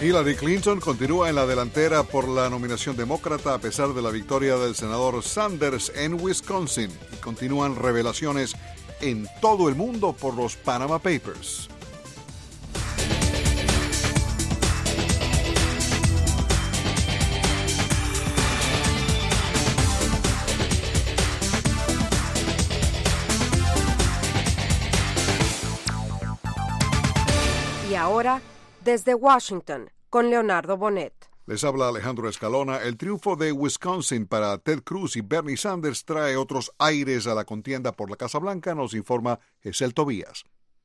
Hillary Clinton continúa en la delantera por la nominación demócrata a pesar de la victoria del senador Sanders en Wisconsin. Y continúan revelaciones en todo el mundo por los Panama Papers. Y ahora, desde Washington, con Leonardo Bonet. Les habla Alejandro Escalona. El triunfo de Wisconsin para Ted Cruz y Bernie Sanders trae otros aires a la contienda por la Casa Blanca, nos informa Gesell Tobías.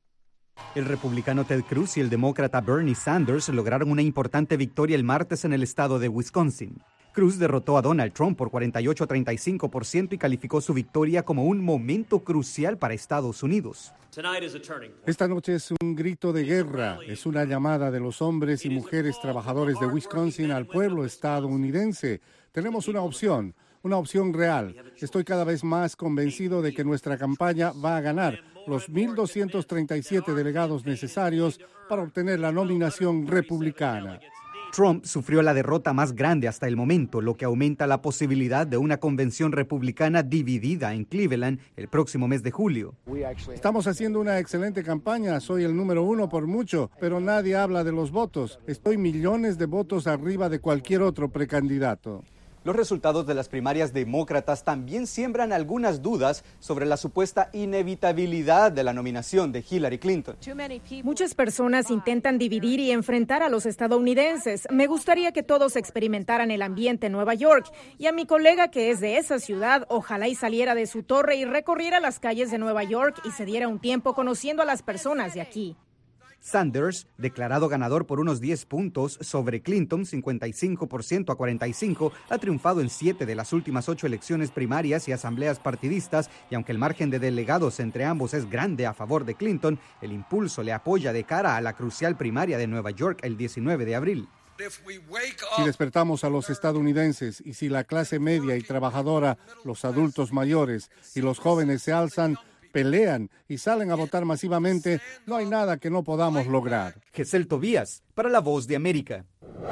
El republicano Ted Cruz y el demócrata Bernie Sanders lograron una importante victoria el martes en el estado de Wisconsin. Cruz derrotó a Donald Trump por 48-35% y calificó su victoria como un momento crucial para Estados Unidos. Esta noche es un grito de guerra, es una llamada de los hombres y mujeres trabajadores de Wisconsin al pueblo estadounidense. Tenemos una opción real. Estoy cada vez más convencido de que nuestra campaña va a ganar los 1.237 delegados necesarios para obtener la nominación republicana. Trump sufrió la derrota más grande hasta el momento, lo que aumenta la posibilidad de una convención republicana dividida en Cleveland el próximo mes de julio. Estamos haciendo una excelente campaña, soy el número 1 por mucho, pero nadie habla de los votos. Estoy millones de votos arriba de cualquier otro precandidato. Los resultados de las primarias demócratas también siembran algunas dudas sobre la supuesta inevitabilidad de la nominación de Hillary Clinton. Muchas personas intentan dividir y enfrentar a los estadounidenses. Me gustaría que todos experimentaran el ambiente en Nueva York. Y a mi colega que es de esa ciudad, ojalá y saliera de su torre y recorriera las calles de Nueva York y se diera un tiempo conociendo a las personas de aquí. Sanders, declarado ganador por unos 10 puntos sobre Clinton, 55% a 45%, ha triunfado en 7 de las últimas 8 elecciones primarias y asambleas partidistas, y aunque el margen de delegados entre ambos es grande a favor de Clinton, el impulso le apoya de cara a la crucial primaria de Nueva York el 19 de abril. Si despertamos a los estadounidenses y si la clase media y trabajadora, los adultos mayores y los jóvenes se alzan, pelean y salen a votar masivamente, no hay nada que no podamos lograr. Gesell Tobías, para La Voz de América.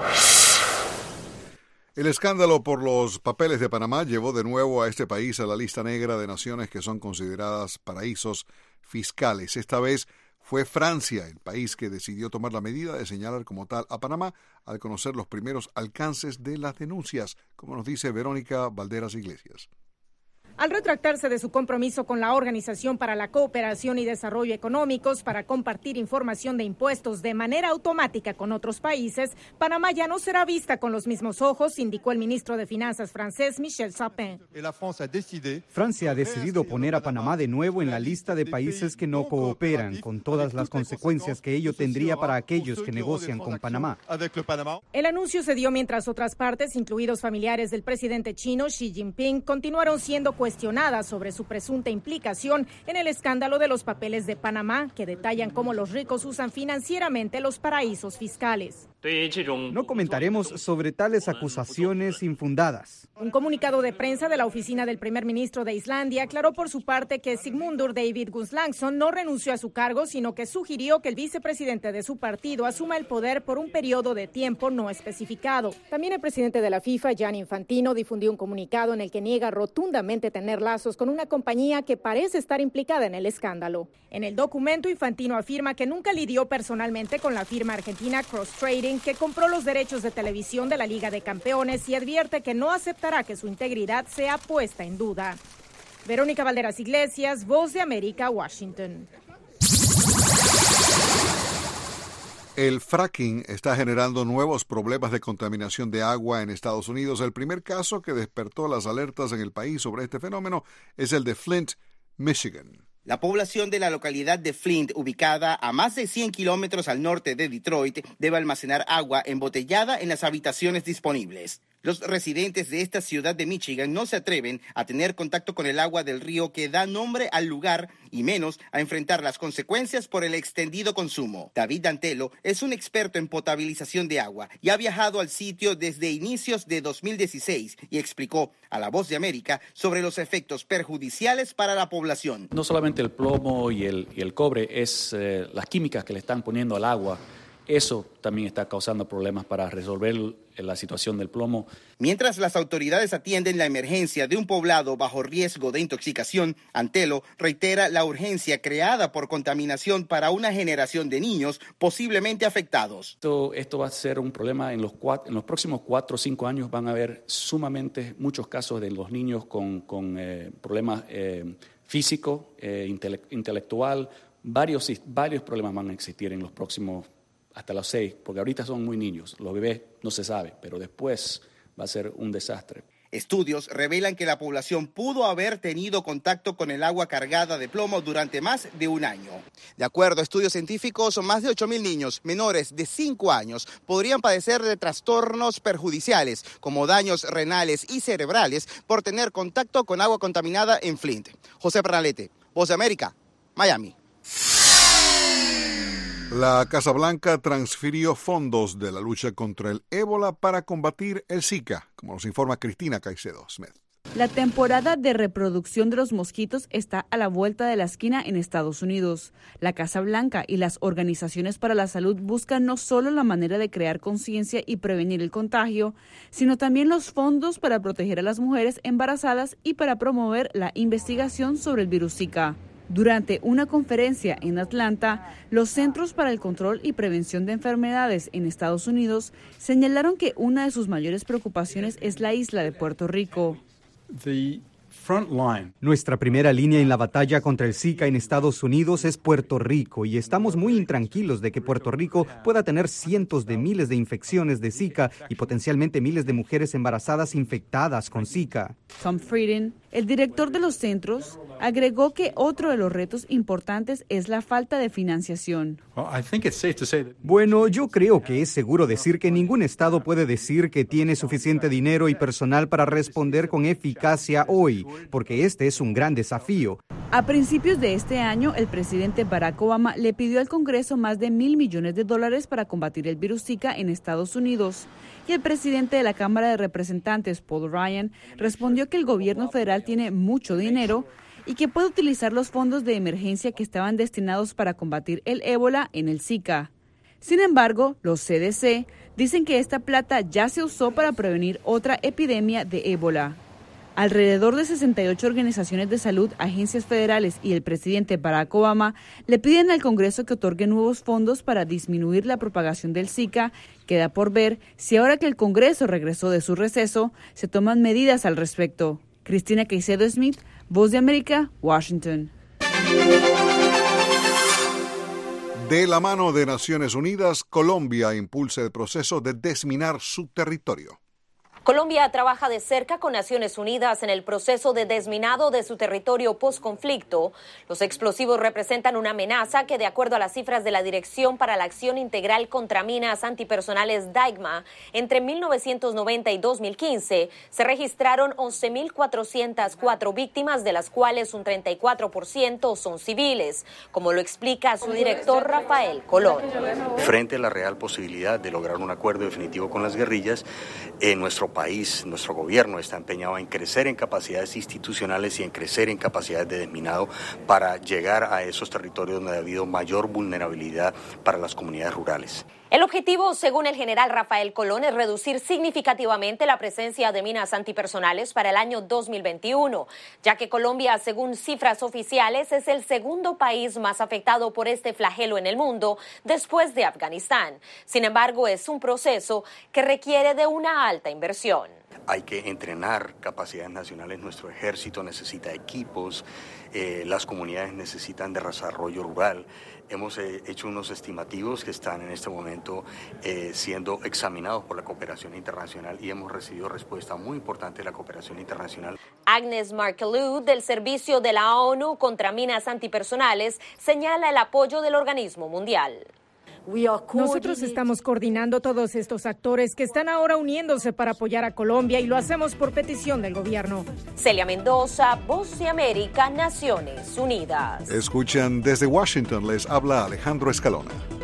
El escándalo por los papeles de Panamá llevó de nuevo a este país a la lista negra de naciones que son consideradas paraísos fiscales. Esta vez fue Francia, el país que decidió tomar la medida de señalar como tal a Panamá al conocer los primeros alcances de las denuncias, como nos dice Verónica Valderas Iglesias. Al retractarse de su compromiso con la Organización para la Cooperación y Desarrollo Económicos para compartir información de impuestos de manera automática con otros países, Panamá ya no será vista con los mismos ojos, indicó el ministro de Finanzas francés Michel Sapin. Francia ha decidido poner a Panamá de nuevo en la lista de países que no cooperan, con todas las consecuencias que ello tendría para aquellos que negocian con Panamá. El anuncio se dio mientras otras partes, incluidos familiares del presidente chino Xi Jinping, continuaron siendo cuestionadas sobre su presunta implicación en el escándalo de los papeles de Panamá, que detallan cómo los ricos usan financieramente los paraísos fiscales. No comentaremos sobre tales acusaciones infundadas. Un comunicado de prensa de la oficina del primer ministro de Islandia aclaró por su parte que Sigmundur David Gunnlaugsson no renunció a su cargo, sino que sugirió que el vicepresidente de su partido asuma el poder por un periodo de tiempo no especificado. También el presidente de la FIFA, Gianni Infantino, difundió un comunicado en el que niega rotundamente tener lazos con una compañía que parece estar implicada en el escándalo. En el documento, Infantino afirma que nunca lidió personalmente con la firma argentina Cross Trading, que compró los derechos de televisión de la Liga de Campeones, y advierte que no aceptará que su integridad sea puesta en duda. Verónica Valderas Iglesias, Voz de América, Washington. El fracking está generando nuevos problemas de contaminación de agua en Estados Unidos. El primer caso que despertó las alertas en el país sobre este fenómeno es el de Flint, Michigan. La población de la localidad de Flint, ubicada a más de 100 kilómetros al norte de Detroit, debe almacenar agua embotellada en las habitaciones disponibles. Los residentes de esta ciudad de Michigan no se atreven a tener contacto con el agua del río que da nombre al lugar y menos a enfrentar las consecuencias por el extendido consumo. David Dantelo es un experto en potabilización de agua y ha viajado al sitio desde inicios de 2016 y explicó a La Voz de América sobre los efectos perjudiciales para la población. No solamente el plomo y el cobre, es las químicas que le están poniendo al agua eso también está causando problemas para resolver la situación del plomo. Mientras las autoridades atienden la emergencia de un poblado bajo riesgo de intoxicación, Antelo reitera la urgencia creada por contaminación para una generación de niños posiblemente afectados. Esto va a ser un problema en los próximos 4 o 5 años. Van a haber sumamente muchos casos de los niños con problemas físicos, intelectual. Varios problemas van a existir en los próximos hasta los 6, porque ahorita son muy niños. Los bebés no se sabe, pero después va a ser un desastre. Estudios revelan que la población pudo haber tenido contacto con el agua cargada de plomo durante más de un año. De acuerdo a estudios científicos, más de 8.000 niños menores de 5 años podrían padecer de trastornos perjudiciales, como daños renales y cerebrales, por tener contacto con agua contaminada en Flint. José Pernalete, Voz de América, Miami. La Casa Blanca transfirió fondos de la lucha contra el ébola para combatir el Zika, como nos informa Cristina Caicedo Smith. La temporada de reproducción de los mosquitos está a la vuelta de la esquina en Estados Unidos. La Casa Blanca y las organizaciones para la salud buscan no solo la manera de crear conciencia y prevenir el contagio, sino también los fondos para proteger a las mujeres embarazadas y para promover la investigación sobre el virus Zika. Durante una conferencia en Atlanta, los Centros para el Control y Prevención de Enfermedades en Estados Unidos señalaron que una de sus mayores preocupaciones es la isla de Puerto Rico. Nuestra primera línea en la batalla contra el Zika en Estados Unidos es Puerto Rico y estamos muy intranquilos de que Puerto Rico pueda tener cientos de miles de infecciones de Zika y potencialmente miles de mujeres embarazadas infectadas con Zika. Tom Frieden, el director de los centros, agregó que otro de los retos importantes es la falta de financiación. Bueno, yo creo que es seguro decir que ningún estado puede decir que tiene suficiente dinero y personal para responder con eficacia hoy, porque este es un gran desafío. A principios de este año, el presidente Barack Obama le pidió al Congreso más de $1.000 millones para combatir el virus Zika en Estados Unidos. Y el presidente de la Cámara de Representantes, Paul Ryan, respondió que el gobierno federal tiene mucho dinero y que puede utilizar los fondos de emergencia que estaban destinados para combatir el ébola en el Zika. Sin embargo, los CDC dicen que esta plata ya se usó para prevenir otra epidemia de ébola. Alrededor de 68 organizaciones de salud, agencias federales y el presidente Barack Obama le piden al Congreso que otorgue nuevos fondos para disminuir la propagación del Zika. Queda por ver si ahora que el Congreso regresó de su receso, se toman medidas al respecto. Cristina Caicedo Smith, Voz de América, Washington. De la mano de Naciones Unidas, Colombia impulsa el proceso de desminar su territorio. Colombia trabaja de cerca con Naciones Unidas en el proceso de desminado de su territorio post-conflicto. Los explosivos representan una amenaza que, de acuerdo a las cifras de la Dirección para la Acción Integral contra Minas Antipersonales DAICMA, entre 1990 y 2015 se registraron 11.404 víctimas, de las cuales un 34% son civiles, como lo explica su director Rafael Colón. Frente a la real posibilidad de lograr un acuerdo definitivo con las guerrillas, nuestro país, nuestro gobierno está empeñado en crecer en capacidades institucionales y en crecer en capacidades de desminado para llegar a esos territorios donde ha habido mayor vulnerabilidad para las comunidades rurales. El objetivo, según el general Rafael Colón, es reducir significativamente la presencia de minas antipersonales para el año 2021, ya que Colombia, según cifras oficiales, es el segundo país más afectado por este flagelo en el mundo, después de Afganistán. Sin embargo, es un proceso que requiere de una alta inversión. Hay que entrenar capacidades nacionales, nuestro ejército necesita equipos, las comunidades necesitan de desarrollo rural. Hemos hecho unos estimativos que están en este momento siendo examinados por la cooperación internacional y hemos recibido respuesta muy importante de la cooperación internacional. Agnes Markelou, del Servicio de la ONU contra Minas Antipersonales, señala el apoyo del organismo mundial. Nosotros estamos coordinando todos estos actores que están ahora uniéndose para apoyar a Colombia y lo hacemos por petición del gobierno. Celia Mendoza, Voz de América, Naciones Unidas. Escuchan desde Washington, les habla Alejandro Escalona.